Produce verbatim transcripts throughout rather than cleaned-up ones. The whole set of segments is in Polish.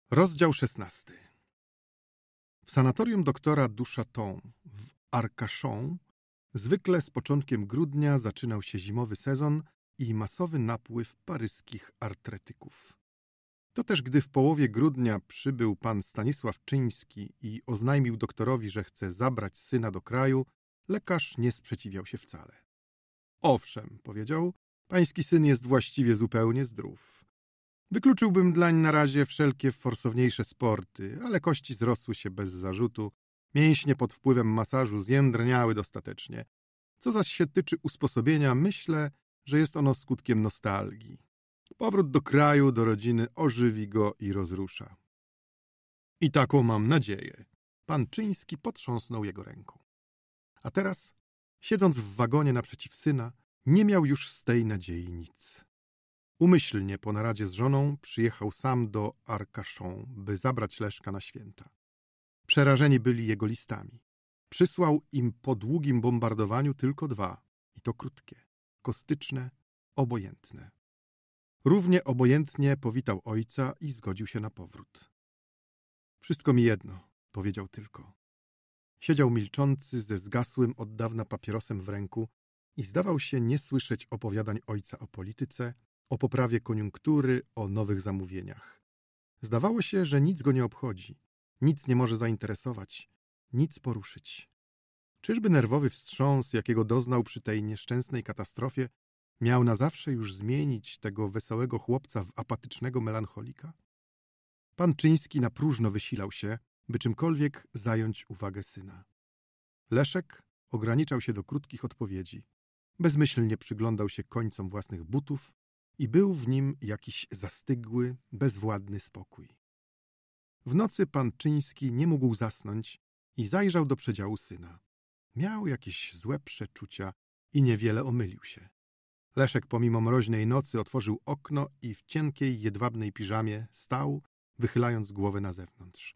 Rozdział szesnasty. W sanatorium doktora Duchaton w Arcachon zwykle z początkiem grudnia zaczynał się zimowy sezon i masowy napływ paryskich artretyków. To też gdy w połowie grudnia przybył pan Stanisław Czyński i oznajmił doktorowi, że chce zabrać syna do kraju, lekarz nie sprzeciwiał się wcale. Owszem, powiedział, pański syn jest właściwie zupełnie zdrów. Wykluczyłbym dlań na razie wszelkie forsowniejsze sporty, ale kości zrosły się bez zarzutu, mięśnie pod wpływem masażu zjędrniały dostatecznie. Co zaś się tyczy usposobienia, myślę, że jest ono skutkiem nostalgii. Powrót do kraju, do rodziny ożywi go i rozrusza. I taką mam nadzieję. Pan Czyński potrząsnął jego ręką. A teraz, siedząc w wagonie naprzeciw syna, nie miał już z tej nadziei nic. Umyślnie po naradzie z żoną przyjechał sam do Arcachon, by zabrać Leszka na święta. Przerażeni byli jego listami. Przysłał im po długim bombardowaniu tylko dwa, i to krótkie, kostyczne, obojętne. Równie obojętnie powitał ojca i zgodził się na powrót. Wszystko mi jedno, powiedział tylko. Siedział milczący ze zgasłym od dawna papierosem w ręku i zdawał się nie słyszeć opowiadań ojca o polityce, o poprawie koniunktury, o nowych zamówieniach. Zdawało się, że nic go nie obchodzi, nic nie może zainteresować, nic poruszyć. Czyżby nerwowy wstrząs, jakiego doznał przy tej nieszczęsnej katastrofie, miał na zawsze już zmienić tego wesołego chłopca w apatycznego melancholika? Pan Czyński na próżno wysilał się, by czymkolwiek zająć uwagę syna. Leszek ograniczał się do krótkich odpowiedzi. Bezmyślnie przyglądał się końcom własnych butów i był w nim jakiś zastygły, bezwładny spokój. W nocy pan Czyński nie mógł zasnąć i zajrzał do przedziału syna. Miał jakieś złe przeczucia i niewiele omylił się. Leszek pomimo mroźnej nocy otworzył okno i w cienkiej, jedwabnej piżamie stał, wychylając głowę na zewnątrz.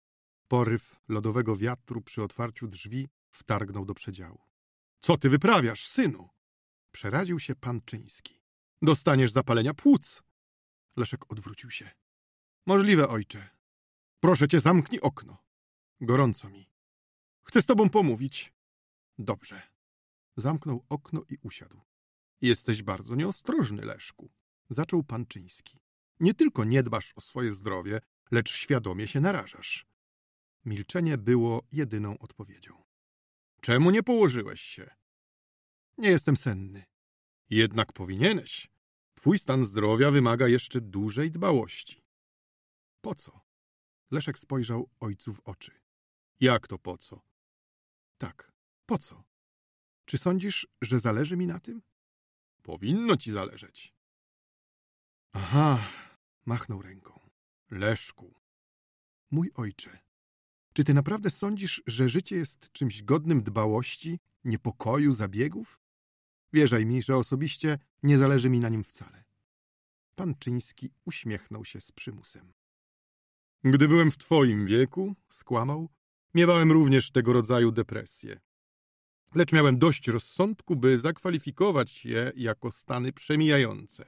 Poryw lodowego wiatru przy otwarciu drzwi wtargnął do przedziału. — Co ty wyprawiasz, synu? — przeraził się pan Czyński. — Dostaniesz zapalenia płuc. Leszek odwrócił się. — Możliwe, ojcze. Proszę cię, zamknij okno. Gorąco mi. Chcę z tobą pomówić. Dobrze. Zamknął okno i usiadł. Jesteś bardzo nieostrożny, Leszku, zaczął pan Czyński. Nie tylko nie dbasz o swoje zdrowie, lecz świadomie się narażasz. Milczenie było jedyną odpowiedzią. Czemu nie położyłeś się? Nie jestem senny. Jednak powinieneś. Twój stan zdrowia wymaga jeszcze dużej dbałości. Po co? Leszek spojrzał ojcu w oczy. Jak to po co? Tak, po co? Czy sądzisz, że zależy mi na tym? Powinno ci zależeć. Aha, machnął ręką. Leszku. Mój ojcze, czy ty naprawdę sądzisz, że życie jest czymś godnym dbałości, niepokoju, zabiegów? Wierzaj mi, że osobiście nie zależy mi na nim wcale. Pan Czyński uśmiechnął się z przymusem. Gdy byłem w twoim wieku, skłamał, miewałem również tego rodzaju depresje. Lecz miałem dość rozsądku, by zakwalifikować je jako stany przemijające.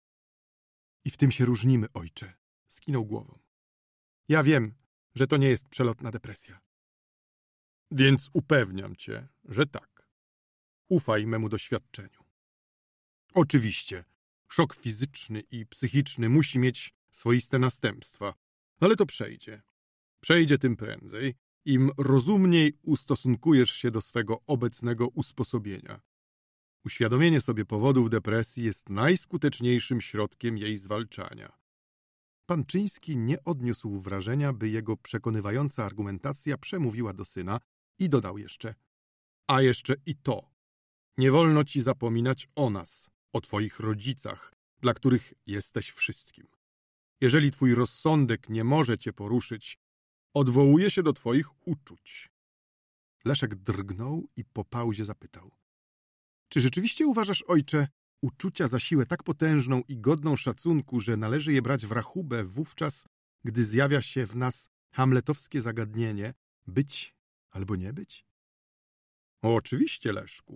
I w tym się różnimy, ojcze, skinął głową. Ja wiem, że to nie jest przelotna depresja. Więc upewniam cię, że tak. Ufaj memu doświadczeniu. Oczywiście, szok fizyczny i psychiczny musi mieć swoiste następstwa, ale to przejdzie. Przejdzie tym prędzej, im rozumniej ustosunkujesz się do swego obecnego usposobienia. Uświadomienie sobie powodów depresji jest najskuteczniejszym środkiem jej zwalczania. Pan Czyński nie odniósł wrażenia, by jego przekonywająca argumentacja przemówiła do syna i dodał jeszcze: a jeszcze i to. Nie wolno ci zapominać o nas, o twoich rodzicach, dla których jesteś wszystkim. Jeżeli twój rozsądek nie może cię poruszyć, odwołuje się do twoich uczuć. Leszek drgnął i po pauzie zapytał. Czy rzeczywiście uważasz, ojcze, uczucia za siłę tak potężną i godną szacunku, że należy je brać w rachubę wówczas, gdy zjawia się w nas hamletowskie zagadnienie być albo nie być? O, oczywiście, Leszku.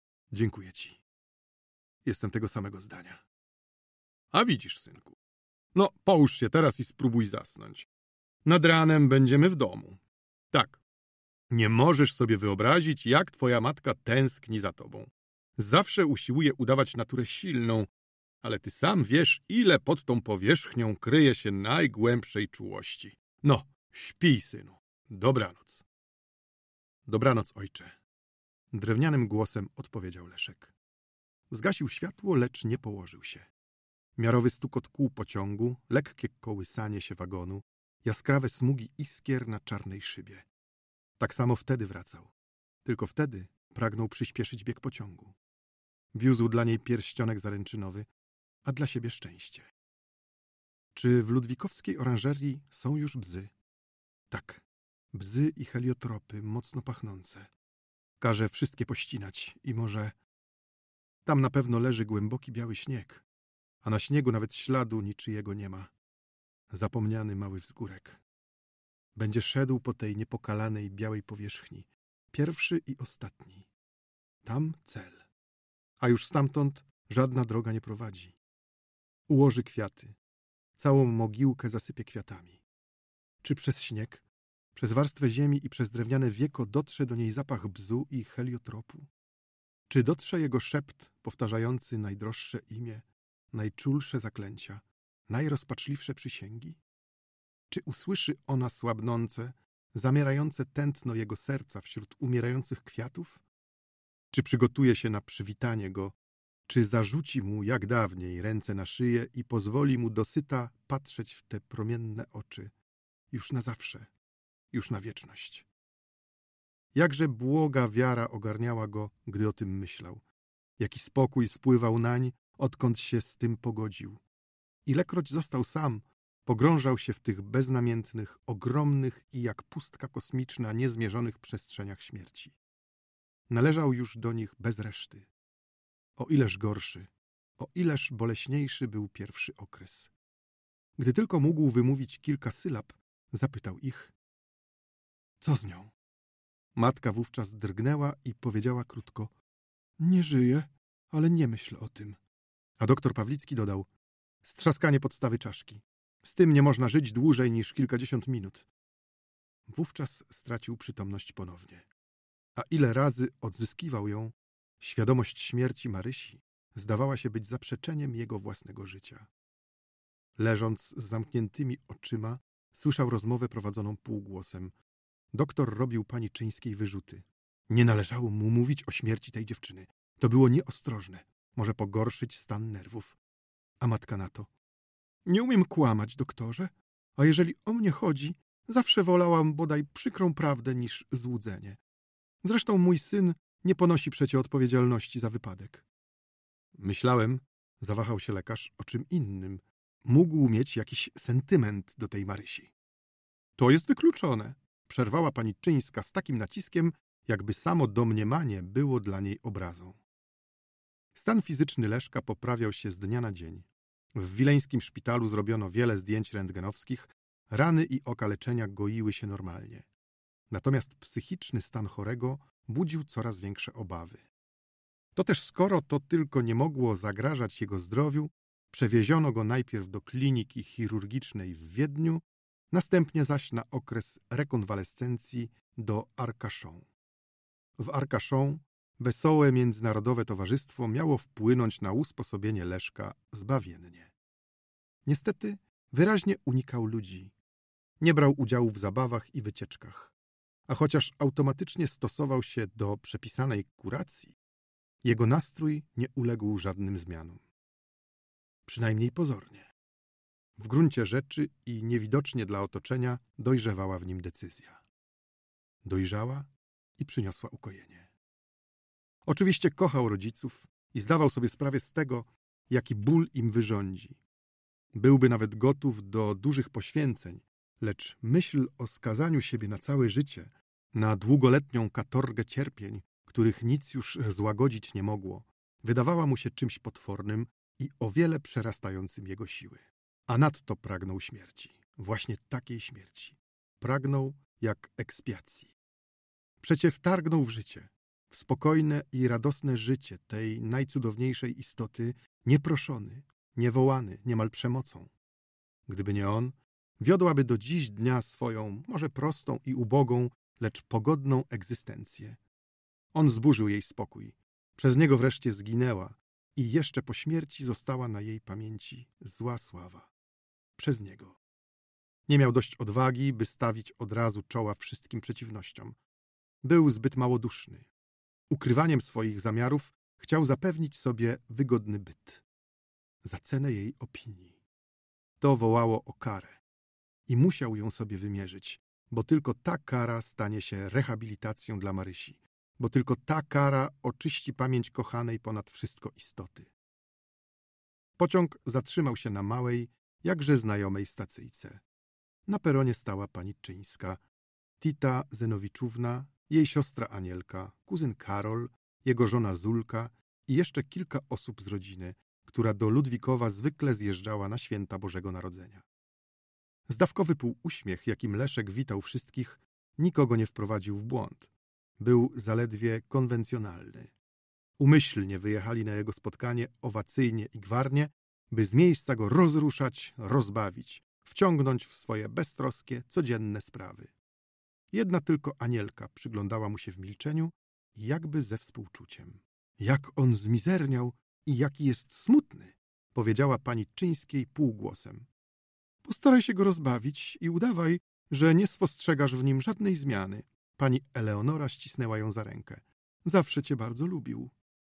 Dziękuję ci. Jestem tego samego zdania. A widzisz, synku, No, połóż się teraz i spróbuj zasnąć. Nad ranem będziemy w domu. Tak. Nie możesz sobie wyobrazić, jak twoja matka tęskni za tobą. Zawsze usiłuje udawać naturę silną, ale ty sam wiesz, ile pod tą powierzchnią kryje się najgłębszej czułości. No, śpij, synu. Dobranoc. Dobranoc, ojcze. Drewnianym głosem odpowiedział Leszek. Zgasił światło, lecz nie położył się. Miarowy stukot kół pociągu, lekkie kołysanie się wagonu, jaskrawe smugi iskier na czarnej szybie. Tak samo wtedy wracał. Tylko wtedy pragnął przyspieszyć bieg pociągu. Wiózł dla niej pierścionek zaręczynowy, a dla siebie szczęście. Czy w ludwikowskiej oranżerii są już bzy? Tak, bzy i heliotropy mocno pachnące. Każe wszystkie pościnać i może... Tam na pewno leży głęboki biały śnieg, a na śniegu nawet śladu niczyjego nie ma. Zapomniany mały wzgórek. Będzie szedł po tej niepokalanej białej powierzchni. Pierwszy i ostatni. Tam cel. A już stamtąd żadna droga nie prowadzi. Ułoży kwiaty. Całą mogiłkę zasypie kwiatami. Czy przez śnieg, przez warstwę ziemi i przez drewniane wieko dotrze do niej zapach bzu i heliotropu? Czy dotrze jego szept powtarzający najdroższe imię, najczulsze zaklęcia, najrozpaczliwsze przysięgi? Czy usłyszy ona słabnące, zamierające tętno jego serca wśród umierających kwiatów? Czy przygotuje się na przywitanie go, czy zarzuci mu, jak dawniej, ręce na szyję i pozwoli mu dosyta patrzeć w te promienne oczy, już na zawsze, już na wieczność? Jakże błoga wiara ogarniała go, gdy o tym myślał. Jaki spokój spływał nań, odkąd się z tym pogodził. Ilekroć został sam, pogrążał się w tych beznamiętnych, ogromnych i jak pustka kosmiczna niezmierzonych przestrzeniach śmierci. Należał już do nich bez reszty. O ileż gorszy, o ileż boleśniejszy był pierwszy okres. Gdy tylko mógł wymówić kilka sylab, zapytał ich: co z nią? Matka wówczas drgnęła i powiedziała krótko: nie żyje, ale nie myśl o tym. A doktor Pawlicki dodał: strzaskanie podstawy czaszki. Z tym nie można żyć dłużej niż kilkadziesiąt minut. Wówczas stracił przytomność ponownie. A ile razy odzyskiwał ją, świadomość śmierci Marysi zdawała się być zaprzeczeniem jego własnego życia. Leżąc z zamkniętymi oczyma, słyszał rozmowę prowadzoną półgłosem. Doktor robił pani Czyńskiej wyrzuty. Nie należało mu mówić o śmierci tej dziewczyny. To było nieostrożne. Może pogorszyć stan nerwów. A matka na to: nie umiem kłamać, doktorze, a jeżeli o mnie chodzi, zawsze wolałam bodaj przykrą prawdę niż złudzenie. Zresztą mój syn nie ponosi przecie odpowiedzialności za wypadek. Myślałem, zawahał się lekarz, o czym innym. Mógł mieć jakiś sentyment do tej Marysi. To jest wykluczone, przerwała pani Czyńska z takim naciskiem, jakby samo domniemanie było dla niej obrazą. Stan fizyczny Leszka poprawiał się z dnia na dzień. W wileńskim szpitalu zrobiono wiele zdjęć rentgenowskich, rany i okaleczenia goiły się normalnie. Natomiast psychiczny stan chorego budził coraz większe obawy. To też skoro to tylko nie mogło zagrażać jego zdrowiu, przewieziono go najpierw do kliniki chirurgicznej w Wiedniu, następnie zaś na okres rekonwalescencji do Arcachon. W Arcachon wesołe międzynarodowe towarzystwo miało wpłynąć na usposobienie Leszka zbawiennie. Niestety wyraźnie unikał ludzi. Nie brał udziału w zabawach i wycieczkach. A chociaż automatycznie stosował się do przepisanej kuracji, jego nastrój nie uległ żadnym zmianom. Przynajmniej pozornie. W gruncie rzeczy i niewidocznie dla otoczenia dojrzewała w nim decyzja. Dojrzała i przyniosła ukojenie. Oczywiście kochał rodziców i zdawał sobie sprawę z tego, jaki ból im wyrządzi. Byłby nawet gotów do dużych poświęceń, lecz myśl o skazaniu siebie na całe życie, na długoletnią katorgę cierpień, których nic już złagodzić nie mogło, wydawała mu się czymś potwornym i o wiele przerastającym jego siły. A nadto pragnął śmierci, właśnie takiej śmierci. Pragnął jak ekspiacji. Przecie wtargnął w życie, w spokojne i radosne życie tej najcudowniejszej istoty, nieproszony, niewołany, niemal przemocą. Gdyby nie on, wiodłaby do dziś dnia swoją, może prostą i ubogą, lecz pogodną egzystencję. On zburzył jej spokój. Przez niego wreszcie zginęła i jeszcze po śmierci została na jej pamięci zła sława. Przez niego. Nie miał dość odwagi, by stawić od razu czoła wszystkim przeciwnościom. Był zbyt małoduszny. Ukrywaniem swoich zamiarów chciał zapewnić sobie wygodny byt. Za cenę jej opinii. To wołało o karę. I musiał ją sobie wymierzyć, bo tylko ta kara stanie się rehabilitacją dla Marysi, bo tylko ta kara oczyści pamięć kochanej ponad wszystko istoty. Pociąg zatrzymał się na małej, jakże znajomej stacyjce. Na peronie stała pani Czyńska, Tita Zenowiczówna, jej siostra Anielka, kuzyn Karol, jego żona Zulka i jeszcze kilka osób z rodziny, która do Ludwikowa zwykle zjeżdżała na święta Bożego Narodzenia. Zdawkowy półuśmiech, jakim Leszek witał wszystkich, nikogo nie wprowadził w błąd. Był zaledwie konwencjonalny. Umyślnie wyjechali na jego spotkanie owacyjnie i gwarnie, by z miejsca go rozruszać, rozbawić, wciągnąć w swoje beztroskie, codzienne sprawy. Jedna tylko Anielka przyglądała mu się w milczeniu i jakby ze współczuciem. Jak on zmizerniał i jaki jest smutny, powiedziała pani Czyńskiej półgłosem. Postaraj się go rozbawić i udawaj, że nie spostrzegasz w nim żadnej zmiany. Pani Eleonora ścisnęła ją za rękę. Zawsze cię bardzo lubił.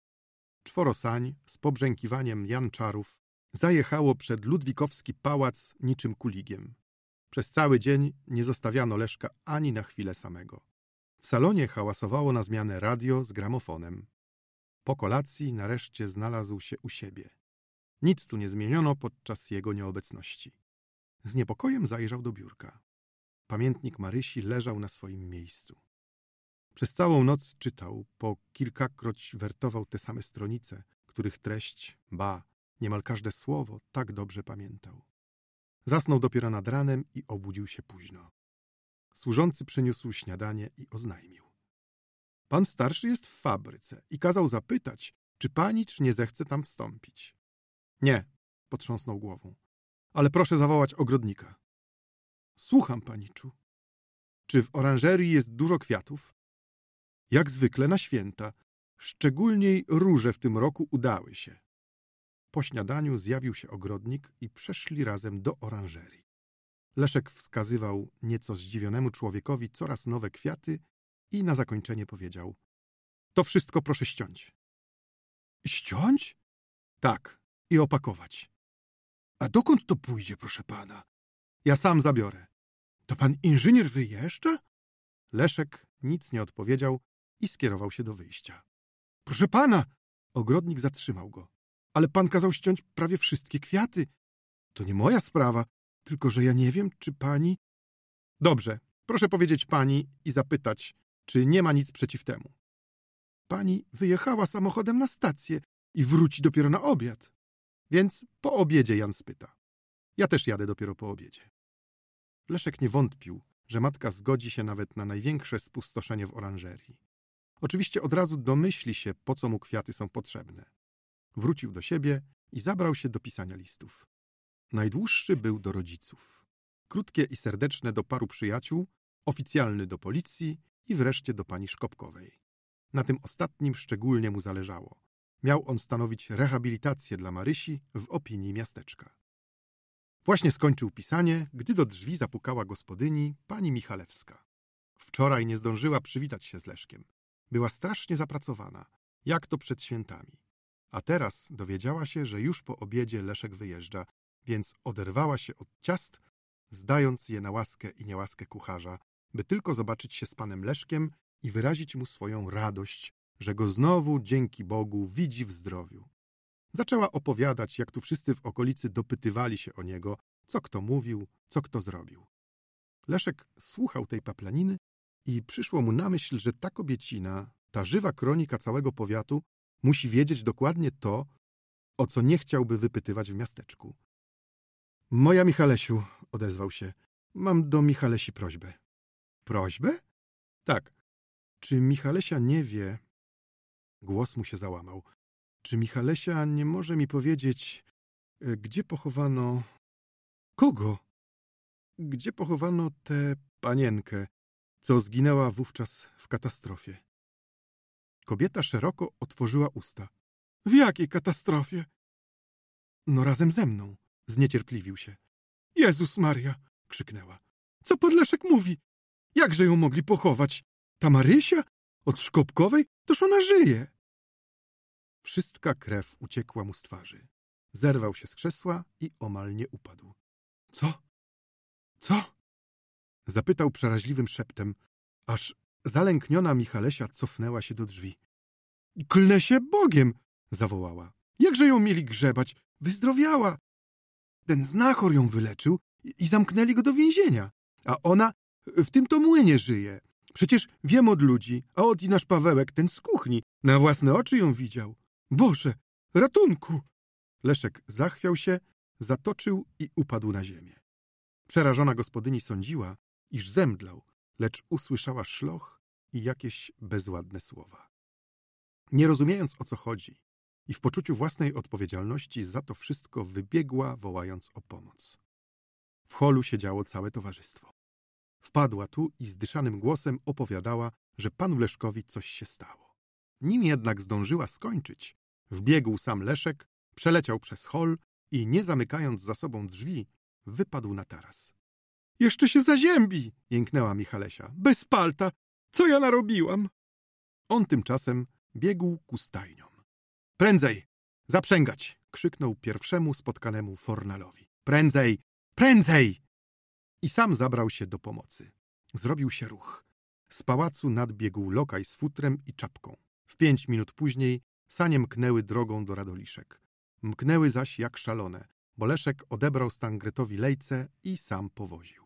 Czworo sań z pobrzękiwaniem janczarów zajechało przed Ludwikowski pałac niczym kuligiem. Przez cały dzień nie zostawiano Leszka ani na chwilę samego. W salonie hałasowało na zmianę radio z gramofonem. Po kolacji nareszcie znalazł się u siebie. Nic tu nie zmieniono podczas jego nieobecności. Z niepokojem zajrzał do biurka. Pamiętnik Marysi leżał na swoim miejscu. Przez całą noc czytał, po kilkakroć wertował te same stronice, których treść, ba, niemal każde słowo tak dobrze pamiętał. Zasnął dopiero nad ranem i obudził się późno. Służący przyniósł śniadanie i oznajmił. Pan starszy jest w fabryce i kazał zapytać, czy panicz nie zechce tam wstąpić. Nie, potrząsnął głową, ale proszę zawołać ogrodnika. Słucham, paniczu. Czy w oranżerii jest dużo kwiatów? Jak zwykle na święta. Szczególniej róże w tym roku udały się. Po śniadaniu zjawił się ogrodnik i przeszli razem do oranżerii. Leszek wskazywał nieco zdziwionemu człowiekowi coraz nowe kwiaty i na zakończenie powiedział: to wszystko proszę ściąć. Ściąć? Tak, i opakować. A dokąd to pójdzie, proszę pana? Ja sam zabiorę. To pan inżynier wyjeżdża? Leszek nic nie odpowiedział i skierował się do wyjścia. Proszę pana! Ogrodnik zatrzymał go. Ale pan kazał ściąć prawie wszystkie kwiaty. To nie moja sprawa, tylko że ja nie wiem, czy pani... Dobrze, proszę powiedzieć pani i zapytać, czy nie ma nic przeciw temu. Pani wyjechała samochodem na stację i wróci dopiero na obiad. Więc po obiedzie Jan spyta. Ja też jadę dopiero po obiedzie. Leszek nie wątpił, że matka zgodzi się nawet na największe spustoszenie w oranżerii. Oczywiście od razu domyśli się, po co mu kwiaty są potrzebne. Wrócił do siebie i zabrał się do pisania listów. Najdłuższy był do rodziców. Krótkie i serdeczne do paru przyjaciół, oficjalny do policji i wreszcie do pani Szkopkowej. Na tym ostatnim szczególnie mu zależało. Miał on stanowić rehabilitację dla Marysi w opinii miasteczka. Właśnie skończył pisanie, gdy do drzwi zapukała gospodyni, pani Michalewska. Wczoraj nie zdążyła przywitać się z Leszkiem. Była strasznie zapracowana, jak to przed świętami. A teraz dowiedziała się, że już po obiedzie Leszek wyjeżdża, więc oderwała się od ciast, zdając je na łaskę i niełaskę kucharza, by tylko zobaczyć się z panem Leszkiem i wyrazić mu swoją radość, że go znowu, dzięki Bogu, widzi w zdrowiu. Zaczęła opowiadać, jak tu wszyscy w okolicy dopytywali się o niego, co kto mówił, co kto zrobił. Leszek słuchał tej paplaniny i przyszło mu na myśl, że ta kobiecina, ta żywa kronika całego powiatu, musi wiedzieć dokładnie to, o co nie chciałby wypytywać w miasteczku. Moja Michalesiu, odezwał się, mam do Michalesi prośbę. Prośbę? Tak. Czy Michalesia nie wie... Głos mu się załamał. Czy Michalesia nie może mi powiedzieć, gdzie pochowano... Kogo? Gdzie pochowano tę panienkę, co zginęła wówczas w katastrofie? Kobieta szeroko otworzyła usta. W jakiej katastrofie? No razem ze mną, zniecierpliwił się. Jezus Maria, krzyknęła. Co pan Leszek mówi? Jakże ją mogli pochować? Ta Marysia? Od Szkopkowej? Toż ona żyje. Wszystka krew uciekła mu z twarzy. Zerwał się z krzesła i omal nie upadł. Co? Co? Zapytał przeraźliwym szeptem, aż zalękniona Michalesia cofnęła się do drzwi. Klnę się Bogiem, zawołała. Jakże ją mieli grzebać? Wyzdrowiała. Ten znachor ją wyleczył i zamknęli go do więzienia. A ona w tym to młynie żyje. Przecież wiem od ludzi, a od i nasz Pawełek, ten z kuchni, na własne oczy ją widział. Boże, ratunku! Leszek zachwiał się, zatoczył i upadł na ziemię. Przerażona gospodyni sądziła, iż zemdlał, lecz usłyszała szloch i jakieś bezładne słowa. Nie rozumiejąc, o co chodzi i w poczuciu własnej odpowiedzialności za to wszystko wybiegła, wołając o pomoc. W holu siedziało całe towarzystwo. Wpadła tu i zdyszanym głosem opowiadała, że panu Leszkowi coś się stało. Nim jednak zdążyła skończyć, wbiegł sam Leszek, przeleciał przez hol i, nie zamykając za sobą drzwi, wypadł na taras. — Jeszcze się zaziębi! — jęknęła Michalesia. — Bez palta! Co ja narobiłam? On tymczasem biegł ku stajniom. — Prędzej! Zaprzęgać! — krzyknął pierwszemu spotkanemu Fornalowi. — Prędzej! Prędzej! I sam zabrał się do pomocy. Zrobił się ruch. Z pałacu nadbiegł lokaj z futrem i czapką. W pięć minut później sanie mknęły drogą do Radoliszek. Mknęły zaś jak szalone, bo Leszek odebrał Stangretowi lejce i sam powoził.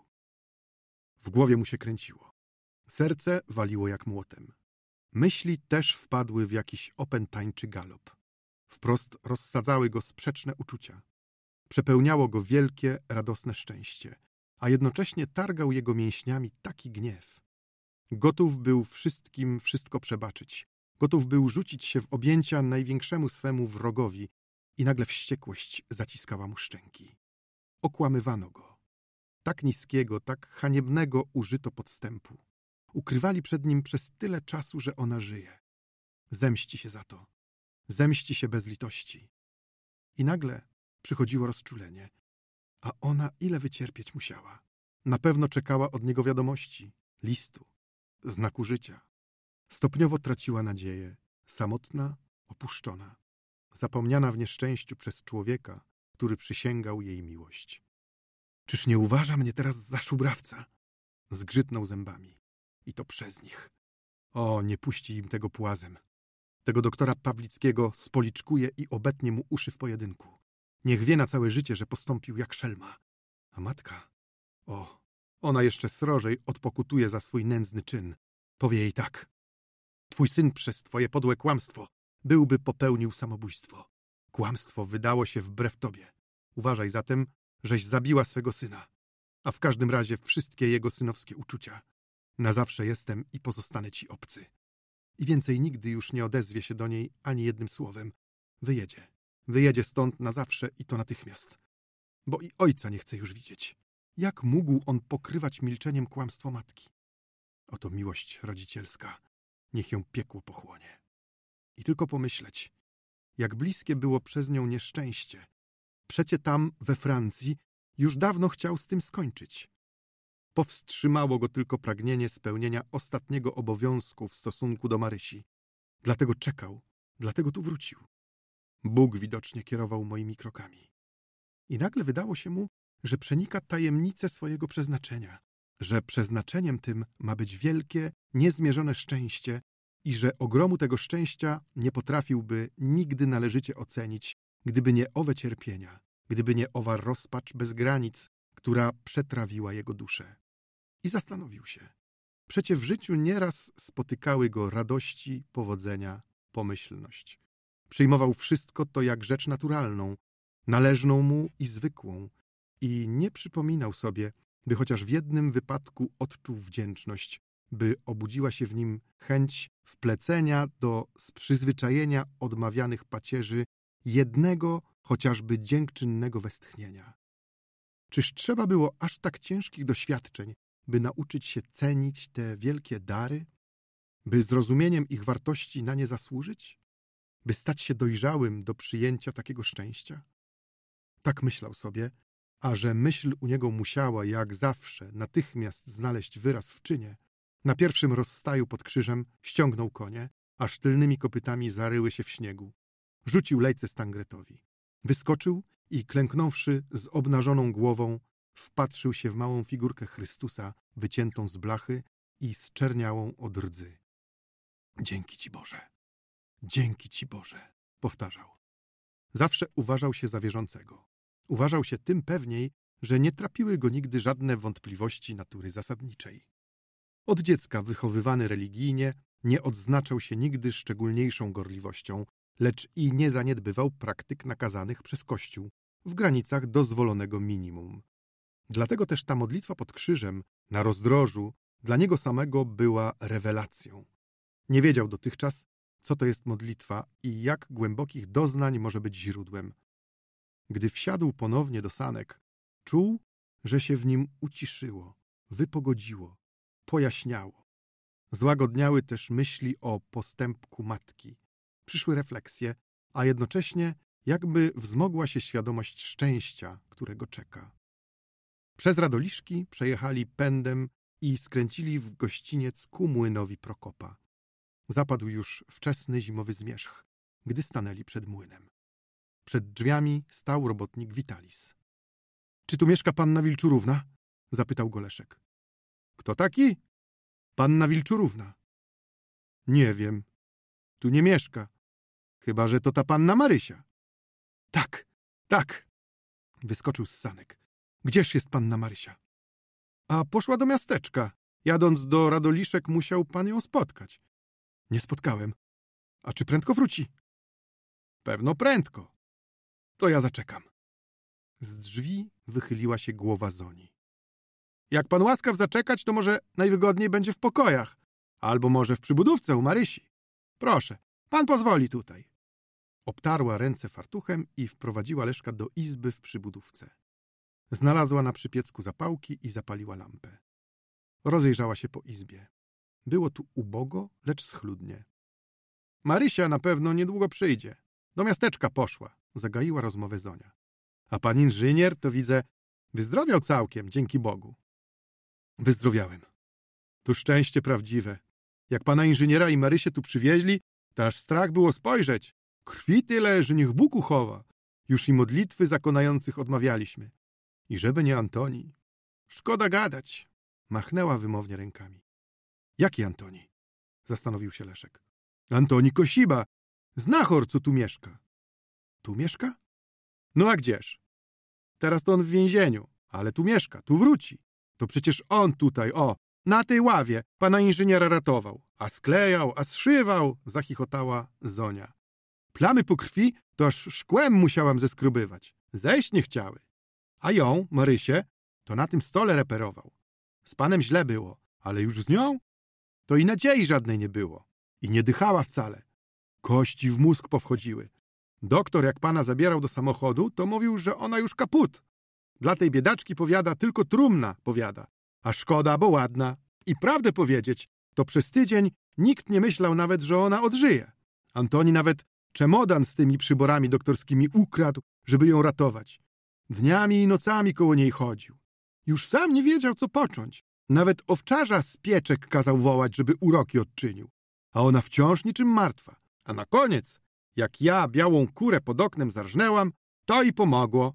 W głowie mu się kręciło. Serce waliło jak młotem. Myśli też wpadły w jakiś opętańczy galop. Wprost rozsadzały go sprzeczne uczucia. Przepełniało go wielkie, radosne szczęście, a jednocześnie targał jego mięśniami taki gniew. Gotów był wszystkim wszystko przebaczyć. Gotów był rzucić się w objęcia największemu swemu wrogowi i nagle wściekłość zaciskała mu szczęki. Okłamywano go. Tak niskiego, tak haniebnego użyto podstępu. Ukrywali przed nim przez tyle czasu, że ona żyje. Zemści się za to. Zemści się bez litości. I nagle przychodziło rozczulenie. A ona ile wycierpieć musiała. Na pewno czekała od niego wiadomości, listu, znaku życia. Stopniowo traciła nadzieję, samotna, opuszczona, zapomniana w nieszczęściu przez człowieka, który przysięgał jej miłość. Czyż nie uważa mnie teraz za szubrawca? Zgrzytnął zębami. I to przez nich. O, nie puści im tego płazem. Tego doktora Pawlickiego spoliczkuje i obetnie mu uszy w pojedynku. Niech wie na całe życie, że postąpił jak szelma. A matka? O, ona jeszcze srożej odpokutuje za swój nędzny czyn. Powie jej tak. Twój syn przez twoje podłe kłamstwo byłby popełnił samobójstwo. Kłamstwo wydało się wbrew tobie. Uważaj zatem, żeś zabiła swego syna. A w każdym razie wszystkie jego synowskie uczucia. Na zawsze jestem i pozostanę ci obcy. I więcej nigdy już nie odezwie się do niej ani jednym słowem. Wyjedzie. Wyjedzie stąd na zawsze i to natychmiast. Bo i ojca nie chce już widzieć. Jak mógł on pokrywać milczeniem kłamstwo matki? Oto miłość rodzicielska. Niech ją piekło pochłonie. I tylko pomyśleć, jak bliskie było przez nią nieszczęście. Przecie tam, we Francji, już dawno chciał z tym skończyć. Powstrzymało go tylko pragnienie spełnienia ostatniego obowiązku w stosunku do Marysi. Dlatego czekał, dlatego tu wrócił. Bóg widocznie kierował moimi krokami. I nagle wydało się mu, że przenika tajemnicę swojego przeznaczenia, że przeznaczeniem tym ma być wielkie, niezmierzone szczęście i że ogromu tego szczęścia nie potrafiłby nigdy należycie ocenić, gdyby nie owe cierpienia, gdyby nie owa rozpacz bez granic, która przetrawiła jego duszę. I zastanowił się. Przecie w życiu nieraz spotykały go radości, powodzenia, pomyślność. Przyjmował wszystko to jak rzecz naturalną, należną mu i zwykłą i nie przypominał sobie, by chociaż w jednym wypadku odczuł wdzięczność, by obudziła się w nim chęć wplecenia do z przyzwyczajenia odmawianych pacierzy jednego chociażby dziękczynnego westchnienia. Czyż trzeba było aż tak ciężkich doświadczeń, by nauczyć się cenić te wielkie dary? By zrozumieniem ich wartości na nie zasłużyć? By stać się dojrzałym do przyjęcia takiego szczęścia? Tak myślał sobie, a że myśl u niego musiała, jak zawsze, natychmiast znaleźć wyraz w czynie, na pierwszym rozstaju pod krzyżem ściągnął konie, aż tylnymi kopytami zaryły się w śniegu. Rzucił lejce Stangretowi. Wyskoczył i, klęknąwszy z obnażoną głową, wpatrzył się w małą figurkę Chrystusa, wyciętą z blachy i zczerniałą od rdzy. Dzięki Ci, Boże! Dzięki Ci, Boże! Powtarzał. Zawsze uważał się za wierzącego. Uważał się tym pewniej, że nie trapiły go nigdy żadne wątpliwości natury zasadniczej. Od dziecka wychowywany religijnie nie odznaczał się nigdy szczególniejszą gorliwością, lecz i nie zaniedbywał praktyk nakazanych przez Kościół w granicach dozwolonego minimum. Dlatego też ta modlitwa pod krzyżem, na rozdrożu, dla niego samego była rewelacją. Nie wiedział dotychczas, co to jest modlitwa i jak głębokich doznań może być źródłem. Gdy wsiadł ponownie do sanek, czuł, że się w nim uciszyło, wypogodziło, pojaśniało. Złagodniały też myśli o postępku matki. Przyszły refleksje, a jednocześnie jakby wzmogła się świadomość szczęścia, którego czeka. Przez Radoliszki przejechali pędem i skręcili w gościniec ku młynowi Prokopa. Zapadł już wczesny zimowy zmierzch, gdy stanęli przed młynem. Przed drzwiami stał robotnik Witalis. — Czy tu mieszka panna Wilczurówna? — zapytał go Leszek. — Kto taki? — Panna Wilczurówna. — Nie wiem. Tu nie mieszka. Chyba że to ta panna Marysia. — Tak, tak! Wyskoczył z sanek. — Gdzież jest panna Marysia? — A poszła do miasteczka. Jadąc do Radoliszek musiał pan ją spotkać. — Nie spotkałem. A czy prędko wróci? — Pewno prędko. To ja zaczekam. Z drzwi wychyliła się głowa Zoni. — Jak pan łaskaw zaczekać, to może najwygodniej będzie w pokojach. Albo może w przybudówce u Marysi. Proszę, pan pozwoli tutaj. Obtarła ręce fartuchem i wprowadziła Leszka do izby w przybudówce. Znalazła na przypiecku zapałki i zapaliła lampę. Rozejrzała się po izbie. Było tu ubogo, lecz schludnie. — Marysia na pewno niedługo przyjdzie. Do miasteczka poszła — zagaiła rozmowę Zonia. — A pan inżynier, to widzę, wyzdrowiał całkiem, dzięki Bogu. — Wyzdrowiałem. To szczęście prawdziwe. Jak pana inżyniera i Marysię tu przywieźli, to aż strach było spojrzeć. Krwi tyle, że niech Bóg uchowa. Już i modlitwy zakonających odmawialiśmy. I żeby nie Antoni. Szkoda gadać. Machnęła wymownie rękami. Jaki Antoni? Zastanowił się Leszek. Antoni Kosiba. Znachor, co tu mieszka. Tu mieszka? No a gdzież? Teraz to on w więzieniu, ale tu mieszka, tu wróci. To przecież on tutaj, o, na tej ławie pana inżyniera ratował. A sklejał, a zszywał, zachichotała Zonia. Plamy po krwi to aż szkłem musiałam zeskrubywać. Zejść nie chciały. A ją, Marysię, to na tym stole reperował. Z panem źle było, ale już z nią? To i nadziei żadnej nie było. I nie dychała wcale. Kości w mózg powchodziły. Doktor, jak pana zabierał do samochodu, to mówił, że ona już kaput. Dla tej biedaczki, powiada, tylko trumna, powiada. A szkoda, bo ładna. I prawdę powiedzieć, to przez tydzień nikt nie myślał nawet, że ona odżyje. Antoni nawet czemodan z tymi przyborami doktorskimi ukradł, żeby ją ratować. Dniami i nocami koło niej chodził. Już sam nie wiedział, co począć. Nawet owczarza z pieczek kazał wołać, żeby uroki odczynił. A ona wciąż niczym martwa. A na koniec, jak ja białą kurę pod oknem zarżnęłam, to i pomogło.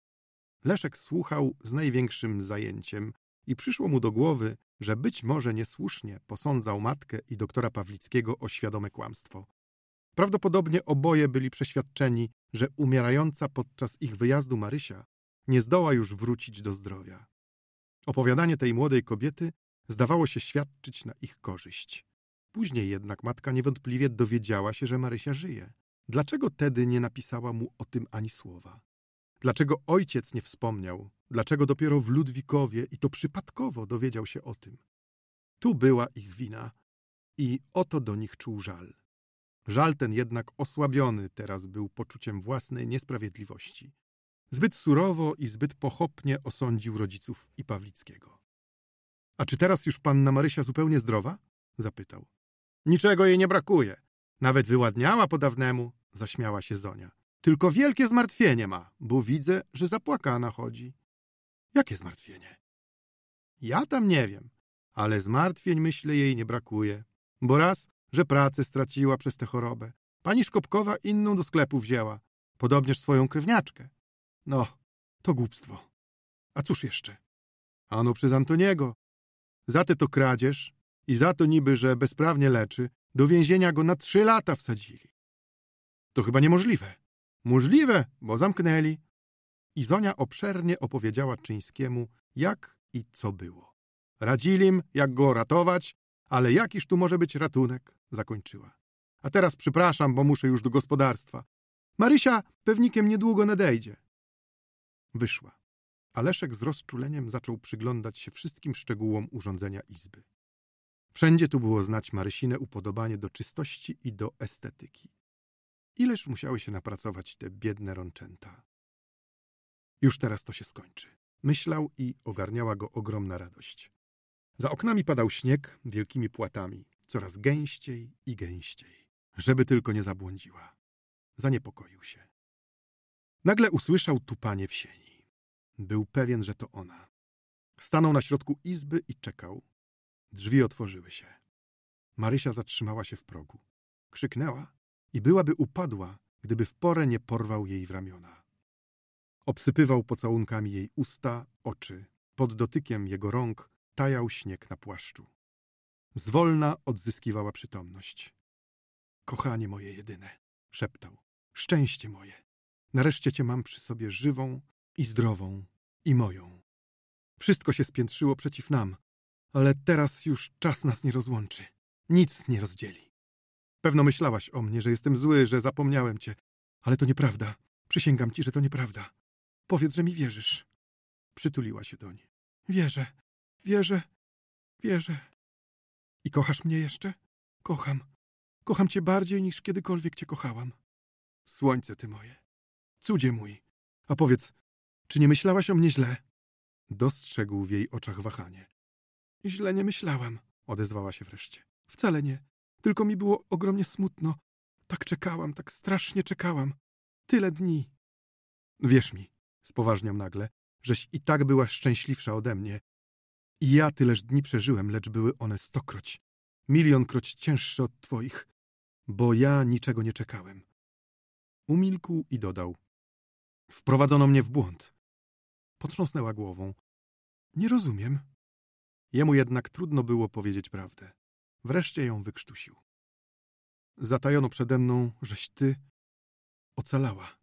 Leszek słuchał z największym zajęciem i przyszło mu do głowy, że być może niesłusznie posądzał matkę i doktora Pawlickiego o świadome kłamstwo. Prawdopodobnie oboje byli przeświadczeni, że umierająca podczas ich wyjazdu Marysia nie zdoła już wrócić do zdrowia. Opowiadanie tej młodej kobiety zdawało się świadczyć na ich korzyść. Później jednak matka niewątpliwie dowiedziała się, że Marysia żyje. Dlaczego tedy nie napisała mu o tym ani słowa? Dlaczego ojciec nie wspomniał? Dlaczego dopiero w Ludwikowie i to przypadkowo dowiedział się o tym? Tu była ich wina i oto do nich czuł żal. Żal ten jednak osłabiony teraz był poczuciem własnej niesprawiedliwości. Zbyt surowo i zbyt pochopnie osądził rodziców i Pawlickiego. — A czy teraz już panna Marysia zupełnie zdrowa? — zapytał. — Niczego jej nie brakuje. Nawet wyładniała po dawnemu — zaśmiała się Zonia. — Tylko wielkie zmartwienie ma, bo widzę, że zapłakana chodzi. — Jakie zmartwienie? — Ja tam nie wiem, ale zmartwień, myślę, jej nie brakuje. Bo raz, że pracę straciła przez tę chorobę. Pani Szkopkowa inną do sklepu wzięła. Podobnież swoją krewniaczkę. No, to głupstwo. A cóż jeszcze? Ano przez Antoniego. Za te to kradzież i za to niby, że bezprawnie leczy, do więzienia go na trzy lata wsadzili. To chyba niemożliwe. Możliwe, bo zamknęli. I Zonia obszernie opowiedziała Czyńskiemu, jak i co było. Radzili im, jak go ratować, ale jakiż tu może być ratunek, zakończyła. A teraz przepraszam, bo muszę już do gospodarstwa. Marysia pewnikiem niedługo nadejdzie. Wyszła, a Leszek z rozczuleniem zaczął przyglądać się wszystkim szczegółom urządzenia izby. Wszędzie tu było znać Marysinę upodobanie do czystości i do estetyki. Ileż musiały się napracować te biedne rączęta. Już teraz to się skończy, myślał i ogarniała go ogromna radość. Za oknami padał śnieg wielkimi płatami, coraz gęściej i gęściej, żeby tylko nie zabłądziła. Zaniepokoił się. Nagle usłyszał tupanie w sieni. Był pewien, że to ona. Stanął na środku izby i czekał. Drzwi otworzyły się. Marysia zatrzymała się w progu. Krzyknęła i byłaby upadła, gdyby w porę nie porwał jej w ramiona. Obsypywał pocałunkami jej usta, oczy. Pod dotykiem jego rąk tajał śnieg na płaszczu. Zwolna odzyskiwała przytomność. Kochanie moje jedyne, szeptał. Szczęście moje. Nareszcie cię mam przy sobie żywą i zdrową i moją. Wszystko się spiętrzyło przeciw nam, ale teraz już czas nas nie rozłączy. Nic nie rozdzieli. Pewno myślałaś o mnie, że jestem zły, że zapomniałem cię, ale to nieprawda. Przysięgam ci, że to nieprawda. Powiedz, że mi wierzysz. Przytuliła się doń. Wierzę, wierzę, wierzę. I kochasz mnie jeszcze? Kocham. Kocham cię bardziej, niż kiedykolwiek cię kochałam. Słońce ty moje. Cudzie mój. A powiedz, czy nie myślałaś o mnie źle? Dostrzegł w jej oczach wahanie. Źle nie myślałam, odezwała się wreszcie. Wcale nie. Tylko mi było ogromnie smutno. Tak czekałam, tak strasznie czekałam. Tyle dni. Wierz mi, spoważniał nagle, żeś i tak była szczęśliwsza ode mnie. I ja tyleż dni przeżyłem, lecz były one stokroć, milionkroć cięższe od twoich, bo ja niczego nie czekałem. Umilkł i dodał. Wprowadzono mnie w błąd. Potrząsnęła głową. Nie rozumiem. Jemu jednak trudno było powiedzieć prawdę. Wreszcie ją wykrztusił. Zatajono przede mną, żeś ty ocalała.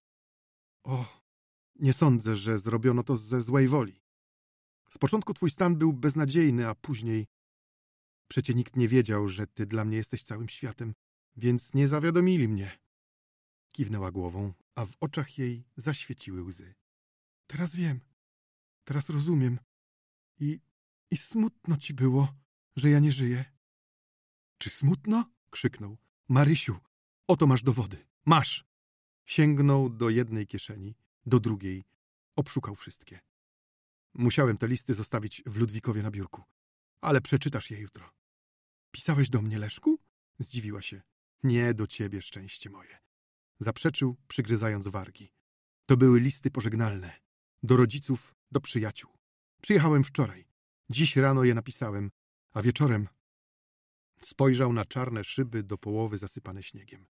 O, nie sądzę, że zrobiono to ze złej woli. Z początku twój stan był beznadziejny, a później... Przecie nikt nie wiedział, że ty dla mnie jesteś całym światem, więc nie zawiadomili mnie. Kiwnęła głową, a w oczach jej zaświeciły łzy. Teraz wiem, teraz rozumiem. I, i smutno ci było, że ja nie żyję. Czy smutno? Krzyknął. Marysiu, oto masz dowody. Masz! Sięgnął do jednej kieszeni, do drugiej. Obszukał wszystkie. Musiałem te listy zostawić w Ludwikowie na biurku, ale przeczytasz je jutro. Pisałeś do mnie, Leszku? Zdziwiła się. Nie do ciebie, szczęście moje. Zaprzeczył, przygryzając wargi. To były listy pożegnalne. Do rodziców, do przyjaciół. Przyjechałem wczoraj. Dziś rano je napisałem, a wieczorem... Spojrzał na czarne szyby do połowy zasypane śniegiem.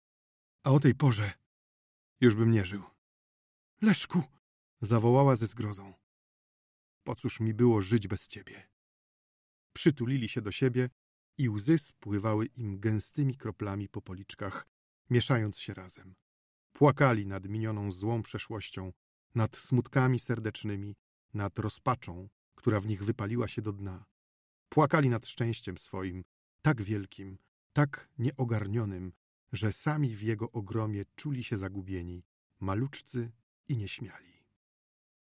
A o tej porze już bym nie żył. Leszku! Zawołała ze zgrozą. Po cóż mi było żyć bez ciebie? Przytulili się do siebie i łzy spływały im gęstymi kroplami po policzkach, mieszając się razem. Płakali nad minioną złą przeszłością, nad smutkami serdecznymi, nad rozpaczą, która w nich wypaliła się do dna. Płakali nad szczęściem swoim, tak wielkim, tak nieogarnionym, że sami w jego ogromie czuli się zagubieni, maluczcy i nieśmiali.